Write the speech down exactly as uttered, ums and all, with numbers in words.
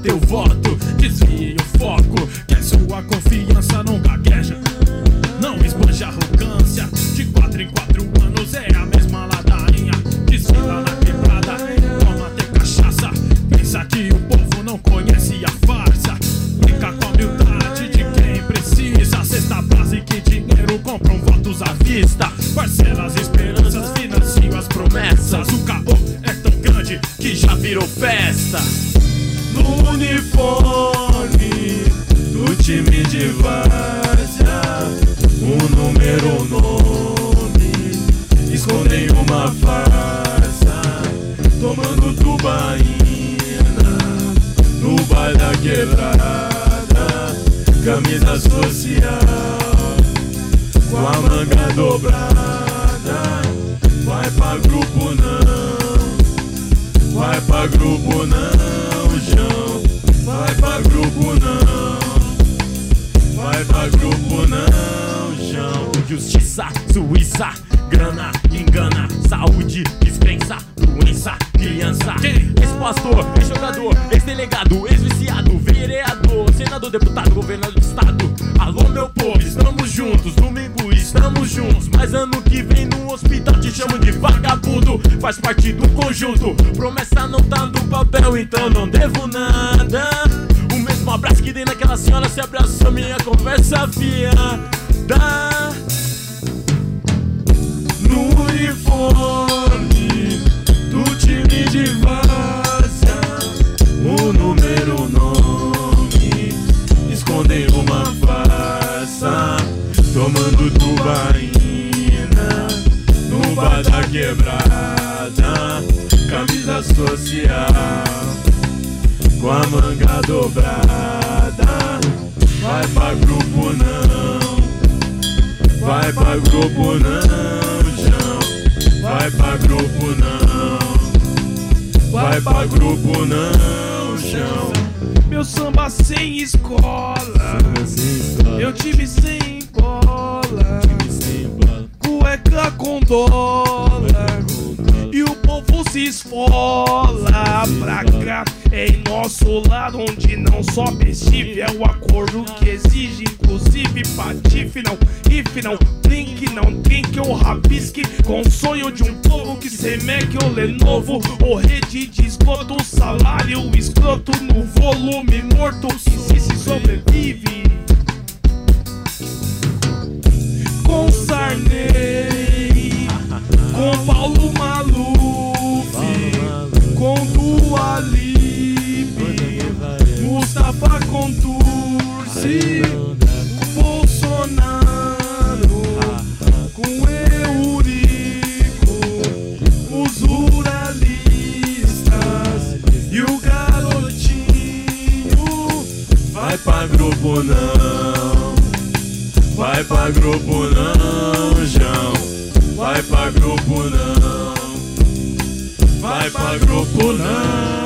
teu voto. Desvie o foco, que sua confiança não gagueja. Não espanja arrogância, de quatro em quatro anos é a mesma ladainha. Desfila na quebrada, toma até cachaça. Pensa que o povo não conhece a farsa. Brinca com a humildade de quem precisa. Cesta básica e dinheiro compram votos à vista. Parcela as esperanças, financiam as promessas. O caô é tão grande que já virou festa. No uniforme do time de várzea, um número, um nome, escondem uma farsa. Tomando tubaína no bar da quebrada, camisa social com a manga dobrada. Vai pra grupo não, vai pra grupo não, João. Vai pra grupo não, vai pra grupo não, João. Justiça, Suíça, grana, engana, saúde, dispensa, doença, criança. Ex-pastor, ex-jogador, ex-delegado, ex-viciado, vereador, senador, deputado, governador do estado. Alô meu povo, estamos juntos, domingo estamos juntos. Mas ano que vem no hospital te chamam de vagabundo. Faz parte do conjunto, promessa não tá no papel, então não devo nada. O mesmo abraço que dei naquela senhora, se abraçou minha conversa fiada. No uniforme do time de várzea, o número, o nome, escondem uma farsa. Tomando tubaína no bar da quebrada, camisa social com a manga dobrada. Vai pra grupo não, vai pra grupo não, João. Vai pra grupo não, vai pra grupo não, João. Meu samba sem escola, eu tive sem bola, cueca com dólar, e o povo se esfola pra cá. É em nosso lado onde não sobe estive. É o acordo que exige, inclusive patife não, if não, blink não, drink ou rabisque. Com o sonho de um povo que semeque ou Lenovo, ou rede de esgoto, salário escroto no volume morto. Se se sobrevive com Sarney, com Paulo Maluf, com Dua Lipa, Mustafa Contursi, com Bolsonaro, com Eurico, os ruralistas e o garotinho. Vai pra grupo não, vai pra grupo não, João. Vai pra grupo não, vai pra grupo não.